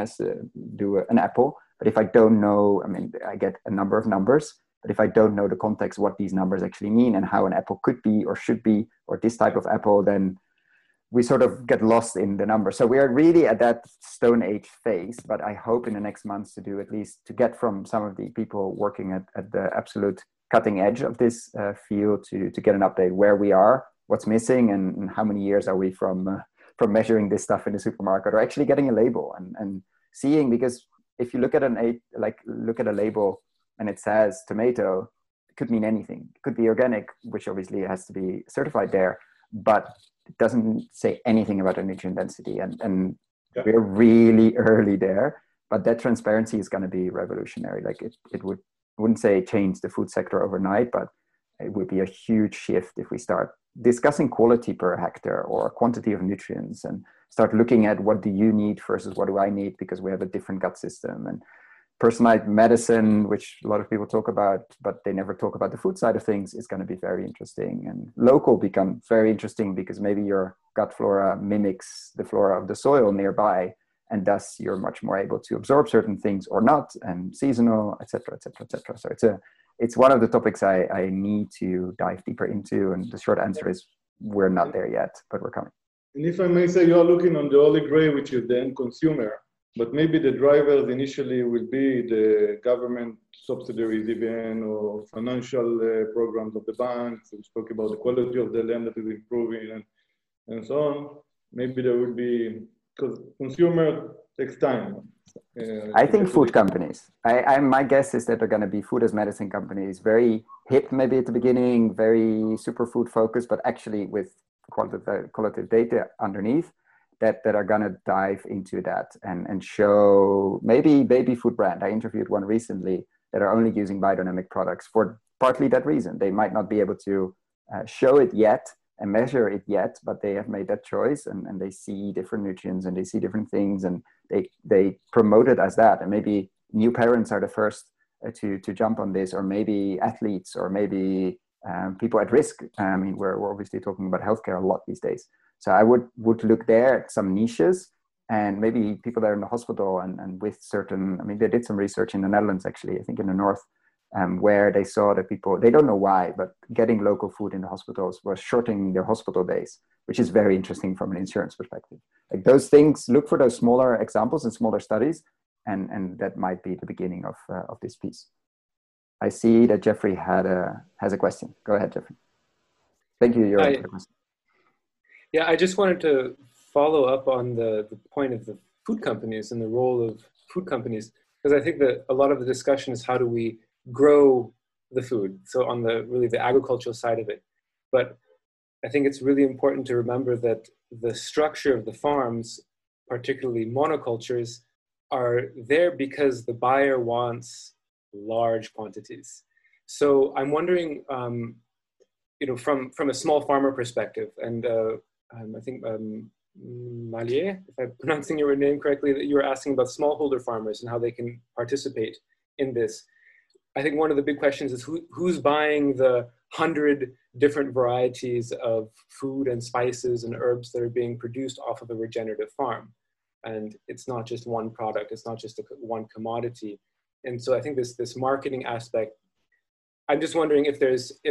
do an apple, but if I don't know, I mean, I get a number of numbers, but if I don't know the context, what these numbers actually mean and how an apple could be or should be, or this type of apple, then we sort of get lost in the numbers. So we are really at that Stone Age phase, but I hope in the next months to do at least to get from some of the people working at the absolute cutting edge of this field to get an update where we are, what's missing, and how many years are we from measuring this stuff in the supermarket or actually getting a label and seeing, because if you look at a label and it says tomato, it could mean anything. It could be organic, which obviously has to be certified there, but it doesn't say anything about the nutrient density. And we're really early there, but that transparency is going to be revolutionary. Like it wouldn't say change the food sector overnight, but it would be a huge shift if we start discussing quality per hectare or quantity of nutrients and start looking at what do you need versus what do I need, because we have a different gut system. And personalized medicine, which a lot of people talk about, but they never talk about the food side of things, is going to be very interesting. And local becomes very interesting because maybe your gut flora mimics the flora of the soil nearby, and thus you're much more able to absorb certain things or not, and seasonal, etc., etc., etc. So it's one of the topics I need to dive deeper into. And the short answer is we're not there yet, but we're coming. And if I may say, you are looking on the holy grail, which is the end consumer. But maybe the drivers initially will be the government subsidiaries even, or financial programs of the banks. We spoke about the quality of the land that is improving and so on. Maybe there will be, because consumer takes time. I think food companies. My guess is that they're going to be food as medicine companies, very hip maybe at the beginning, very superfood focused, but actually with qualitative data underneath. That are going to dive into that and show maybe baby food brand. I interviewed one recently that are only using biodynamic products for partly that reason. They might not be able to show it yet and measure it yet, but they have made that choice and they see different nutrients and they see different things and they promote it as that. And maybe new parents are the first to jump on this, or maybe athletes, or maybe people at risk. I mean, we're obviously talking about healthcare a lot these days. So I would look there at some niches, and maybe people that are in the hospital and with certain, I mean, they did some research in the Netherlands, actually, I think in the north, where they saw that people, they don't know why, but getting local food in the hospitals was shortening their hospital days, which is very interesting from an insurance perspective. Like those things, look for those smaller examples and smaller studies, and that might be the beginning of this piece. I see that Jeffrey has a question. Go ahead, Jeffrey. Thank you, Jörg, for the question. Yeah, I just wanted to follow up on the point of the food companies and the role of food companies, because I think that a lot of the discussion is how do we grow the food, so on the agricultural side of it. But I think it's really important to remember that the structure of the farms, particularly monocultures, are there because the buyer wants large quantities. So I'm wondering, from a small farmer perspective, and I think Malier, if I'm pronouncing your name correctly, that you were asking about smallholder farmers and how they can participate in this. I think one of the big questions is who's buying the 100 different varieties of food and spices and herbs that are being produced off of a regenerative farm. And it's not just one product, it's not just one commodity. And so I think this marketing aspect, I'm just wondering if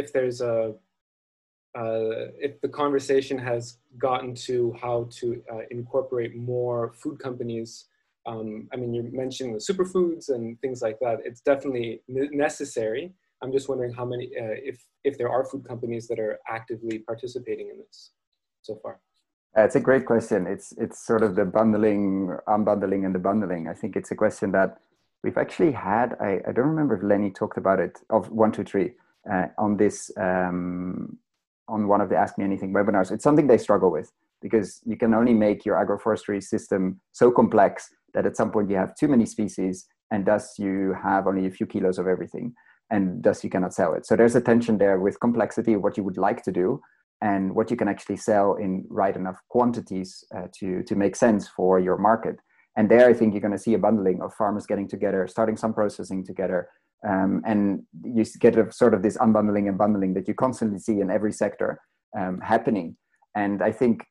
the conversation has gotten to how to incorporate more food companies. I mean, you're mentioning the superfoods and things like that. It's definitely necessary. I'm just wondering how many, if there are food companies that are actively participating in this so far. It's a great question. It's sort of the bundling, unbundling, and the bundling. I think it's a question that we've actually had. I don't remember if Lenny talked about it, of 1, 2, 3, on this on one of the Ask Me Anything webinars, it's something they struggle with, because you can only make your agroforestry system so complex that at some point you have too many species, and thus you have only a few kilos of everything, and thus you cannot sell it. So there's a tension there with complexity of what you would like to do and what you can actually sell in right enough quantities to make sense for your market. And there, I think you're going to see a bundling of farmers getting together, starting some processing together, and you get a sort of this unbundling and bundling that you constantly see in every sector happening. And I think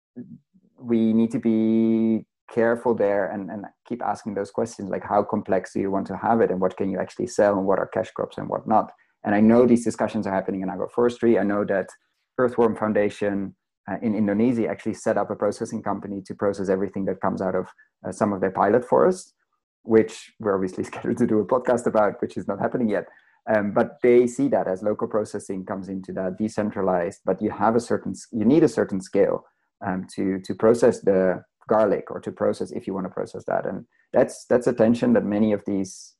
we need to be careful there and keep asking those questions, like how complex do you want to have it, and what can you actually sell, and what are cash crops and what not. And I know these discussions are happening in agroforestry. I know that Earthworm Foundation in Indonesia actually set up a processing company to process everything that comes out of some of their pilot forests, which we're obviously scheduled to do a podcast about, which is not happening yet. But they see that as local processing comes into that, decentralized, but you need a certain scale to process the garlic, or to process, if you want to process that. And that's a tension that many of these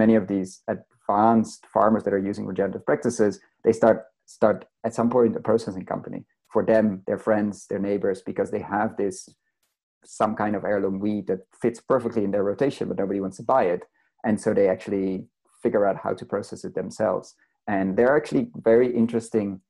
advanced farmers that are using regenerative practices, they start at some point a processing company for them, their friends, their neighbors, because they have some kind of heirloom wheat that fits perfectly in their rotation, but nobody wants to buy it. And so they actually figure out how to process it themselves. And there are actually very interesting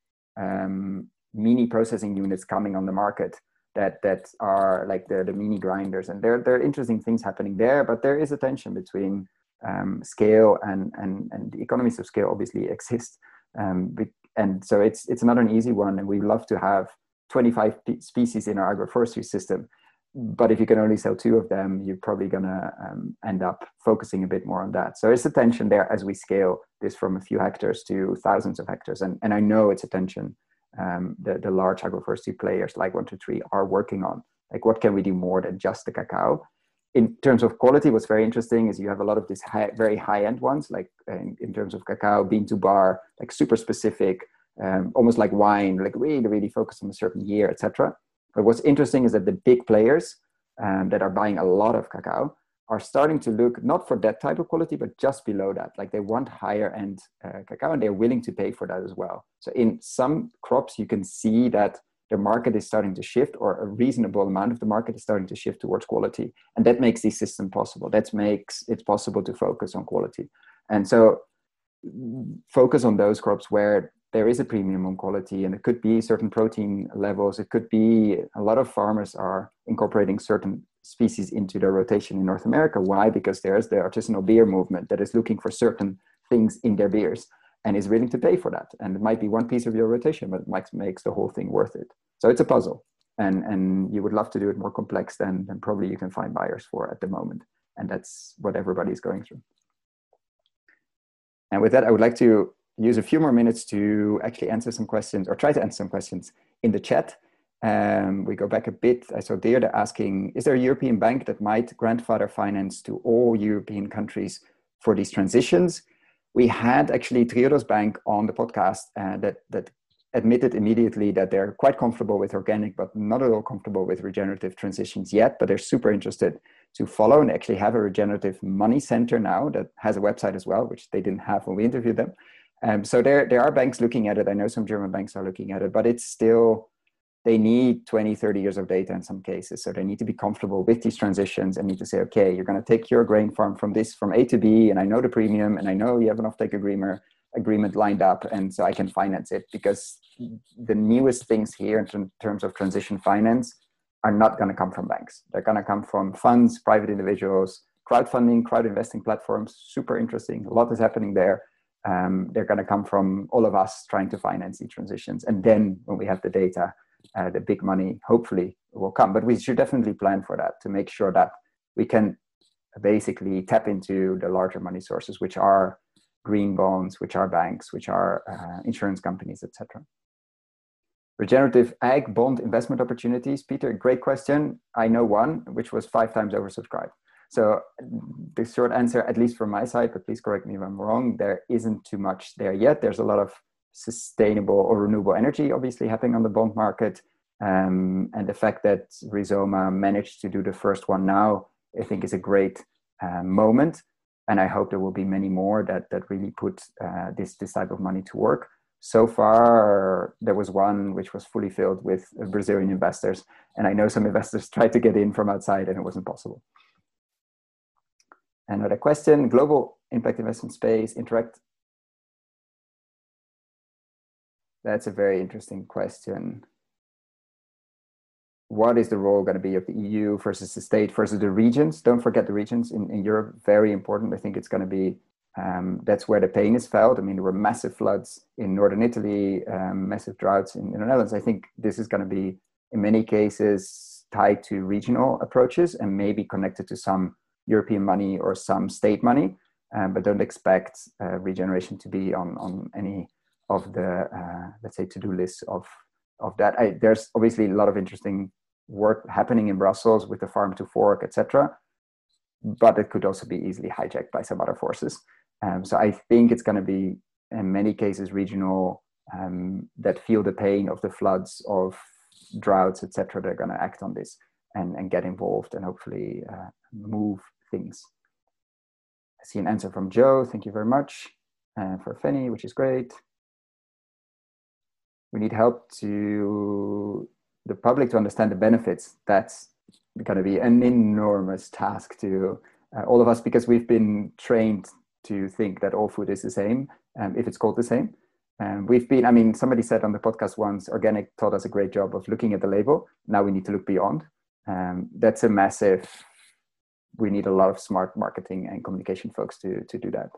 mini processing units coming on the market that are like the mini grinders. And there are interesting things happening there, but there is a tension between scale and the economies of scale obviously exist. And so it's not an easy one. And we love to have 25 species in our agroforestry system. But if you can only sell 2 of them, you're probably going to end up focusing a bit more on that. So it's a tension there as we scale this from a few hectares to thousands of hectares. And I know it's a tension the large agroforestry players like 123 are working on. Like, what can we do more than just the cacao? In terms of quality, what's very interesting is you have a lot of these very high-end ones, like in terms of cacao, bean to bar, like super specific, almost like wine, like really, really focused on a certain year, etc. But what's interesting is that the big players that are buying a lot of cacao are starting to look not for that type of quality, but just below that. Like, they want higher end cacao, and they're willing to pay for that as well. So in some crops, you can see that the market is starting to shift, or a reasonable amount of the market is starting to shift towards quality. And that makes the system possible. That makes it possible to focus on quality. And so focus on those crops where there is a premium on quality, and it could be certain protein levels. It could be a lot of farmers are incorporating certain species into their rotation in North America. Why? Because there's the artisanal beer movement that is looking for certain things in their beers and is willing to pay for that. And it might be one piece of your rotation, but it makes the whole thing worth it. So it's a puzzle, and you would love to do it more complex than probably you can find buyers for at the moment. And that's what everybody's going through. And with that, I would like to use a few more minutes to actually answer some questions, or try to answer some questions in the chat. We go back a bit. I saw Deerda asking, is there a European bank that might grandfather finance to all European countries for these transitions? We had actually Triodos Bank on the podcast that admitted immediately that they're quite comfortable with organic, but not at all comfortable with regenerative transitions yet, but they're super interested to follow, and actually have a regenerative money center now that has a website as well, which they didn't have when we interviewed them. So there are banks looking at it. I know some German banks are looking at it, but it's still, they need 20, 30 years of data in some cases. So they need to be comfortable with these transitions and need to say, okay, you're going to take your grain farm from A to B, and I know the premium, and I know you have an offtake agreement lined up, and so I can finance it. Because the newest things here in terms of transition finance are not going to come from banks. They're going to come from funds, private individuals, crowdfunding, crowd investing platforms. Super interesting. A lot is happening there. They're going to come from all of us trying to finance these transitions. And then when we have the data, the big money hopefully will come. But we should definitely plan for that, to make sure that we can basically tap into the larger money sources, which are green bonds, which are banks, which are insurance companies, etc. Regenerative ag bond investment opportunities. Peter, great question. I know one, which was 5 times oversubscribed. So the short answer, at least from my side, but please correct me if I'm wrong, there isn't too much there yet. There's a lot of sustainable or renewable energy obviously happening on the bond market. And the fact that Rhizoma managed to do the first one now, I think is a great moment. And I hope there will be many more that really put this type of money to work. So far, there was one which was fully filled with Brazilian investors. And I know some investors tried to get in from outside and it wasn't possible. Another question, global impact investment space, interact. That's a very interesting question. What is the role going to be of the EU versus the state versus the regions? Don't forget the regions in Europe, very important. I think it's going to be, that's where the pain is felt. I mean, there were massive floods in northern Italy, massive droughts in the Netherlands. I think this is going to be, in many cases, tied to regional approaches and maybe connected to some European money or some state money, but don't expect regeneration to be on any of the, let's say, to-do lists of that. There's obviously a lot of interesting work happening in Brussels with the farm to fork, etc. But it could also be easily hijacked by some other forces. So I think it's going to be, in many cases, regional that feel the pain of the floods, of droughts, etc. They're going to act on this and get involved and hopefully move things. I see an answer from Joe. Thank you very much for Fenny, which is great. We need help to the public to understand the benefits. That's going to be an enormous task to all of us, because we've been trained to think that all food is the same, if it's called the same. We've been, I mean, somebody said on the podcast once, organic taught us a great job of looking at the label. Now we need to look beyond. That's a massive, we need a lot of smart marketing and communication folks to do that.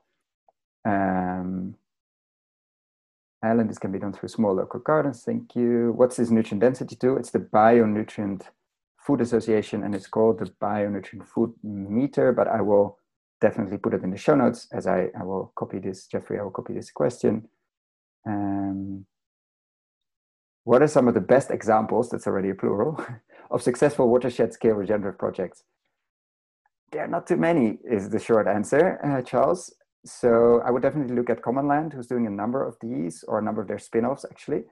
Alan, this can be done through small local gardens. Thank you. What's this nutrient density tool? It's the Bionutrient Food Association, and it's called the Bionutrient Food Meter, but I will definitely put it in the show notes as I will copy this. Jeffrey, I will copy this question. What are some of the best examples, that's already a plural, of successful watershed scale regenerative projects? There are not too many, is the short answer, Charles. So I would definitely look at Commonland, who's doing a number of these, or a number of their spin-offs, actually.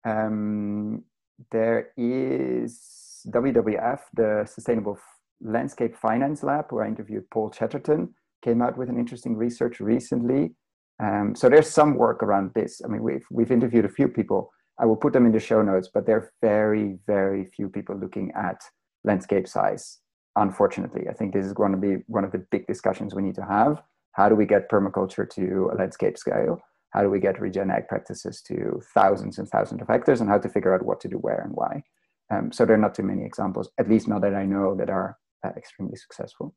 There is WWF, the Sustainable Landscape Finance Lab, where I interviewed Paul Chatterton, came out with an interesting research recently. So there's some work around this. I mean, we've interviewed a few people. I will put them in the show notes, but there are very, very few people looking at landscape size, unfortunately. I think this is going to be one of the big discussions we need to have. How do we get permaculture to a landscape scale? How do we get regen ag practices to thousands and thousands of hectares, and how to figure out what to do where and why? So there are not too many examples, at least not that I know, that are extremely successful.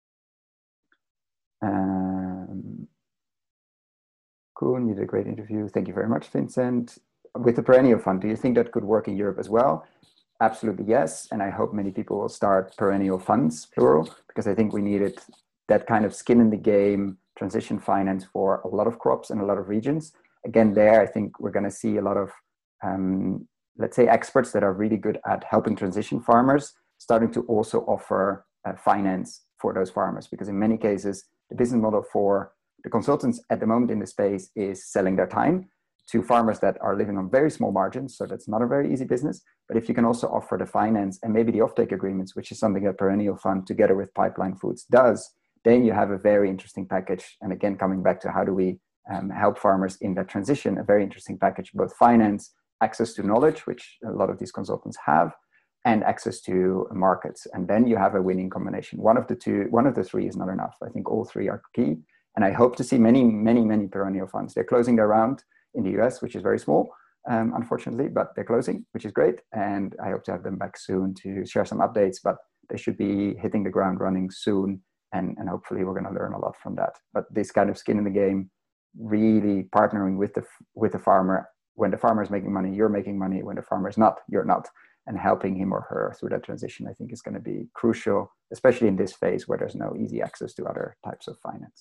Cool, you did a great interview. Thank you very much, Vincent. With the perennial fund, do you think that could work in Europe as well? Absolutely, yes. And I hope many people will start perennial funds, plural, because I think we needed that kind of skin in the game, transition finance for a lot of crops and a lot of regions. Again, there, I think we're going to see a lot of, let's say, experts that are really good at helping transition farmers, starting to also offer finance for those farmers. Because in many cases, the business model for the consultants at the moment in the space is selling their time to farmers that are living on very small margins. So that's not a very easy business. But if you can also offer the finance and maybe the offtake agreements, which is something that Perennial Fund together with Pipeline Foods does, then you have a very interesting package. And again, coming back to how do we help farmers in that transition, a very interesting package, both finance, access to knowledge, which a lot of these consultants have, and access to markets. And then you have a winning combination. One of the three is not enough. I think all three are key. And I hope to see many, many, many perennial funds. They're closing their round in the US, which is very small, unfortunately, but they're closing, which is great. And I hope to have them back soon to share some updates, but they should be hitting the ground running soon. And hopefully we're going to learn a lot from that. But this kind of skin in the game, really partnering with the farmer. When the farmer is making money, you're making money. When the farmer is not, you're not. And helping him or her through that transition, I think, is going to be crucial, especially in this phase where there's no easy access to other types of finance.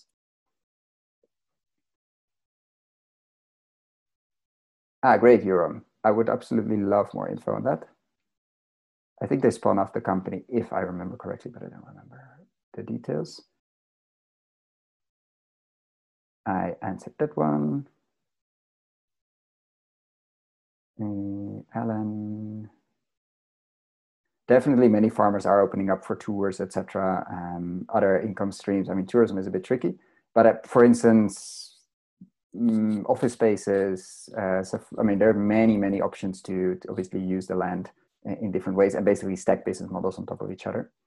Great, Euron. I would absolutely love more info on that. I think they spun off the company, if I remember correctly, but I don't remember the details. I answered that one. Alan. Definitely many farmers are opening up for tours, etc. Other income streams. I mean, tourism is a bit tricky, but for instance, office spaces. So, I mean, there are many options to obviously use the land in different ways and basically stack business models on top of each other.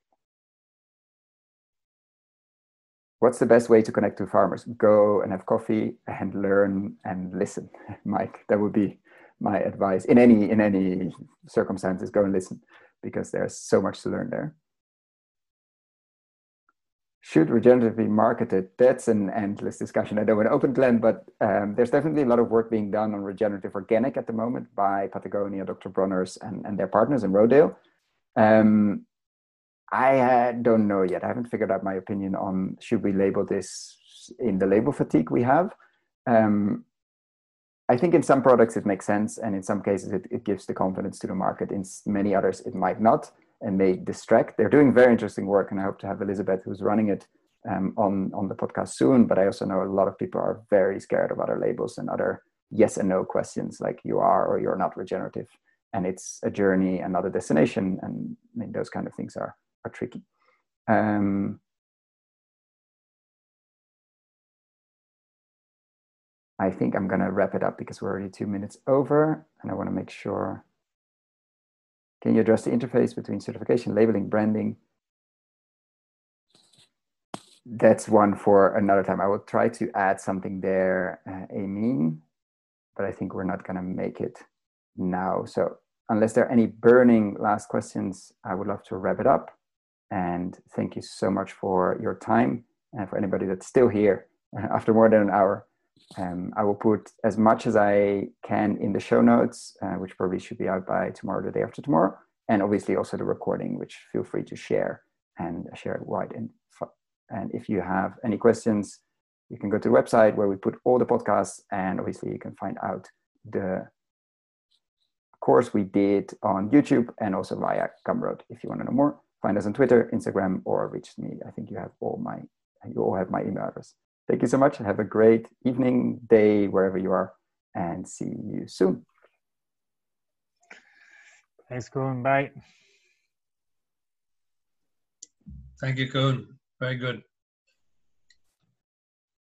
What's the best way to connect to farmers? Go and have coffee and learn and listen, Mike. That would be my advice in any circumstances. Go and listen, because there's so much to learn there. Should regenerative be marketed? That's an endless discussion. I don't want to open Glenn, but there's definitely a lot of work being done on regenerative organic at the moment by Patagonia, Dr. Bronner's, and their partners in Rodale. I don't know yet. I haven't figured out my opinion on should we label this in the label fatigue we have. I think in some products it makes sense, and in some cases it gives the confidence to the market. In many others it might not and may distract. They're doing very interesting work, and I hope to have Elizabeth, who's running it, on the podcast soon. But I also know a lot of people are very scared of other labels and other yes and no questions, like you are or you're not regenerative. And it's a journey and not a destination. And I mean, those kind of things are tricky. I think I'm going to wrap it up because we're already 2 minutes over, and I want to make sure. Can you address the interface between certification, labeling, branding? That's one for another time. I will try to add something there, Amin, but I think we're not going to make it now. So unless there are any burning last questions, I would love to wrap it up. And thank you so much for your time, and for anybody that's still here after more than an hour. I will put as much as I can in the show notes, which probably should be out by tomorrow, the day after tomorrow, and obviously also the recording, which feel free to share and share it wide. And if you have any questions, you can go to the website where we put all the podcasts, and obviously you can find out the course we did on YouTube and also via Gumroad. If you want to know more, find us on Twitter, Instagram, or reach me. I think you all have my email address. Thank you so much. Have a great evening, day, wherever you are, and see you soon. Thanks, Koen. Bye. Thank you, Koen. Very good.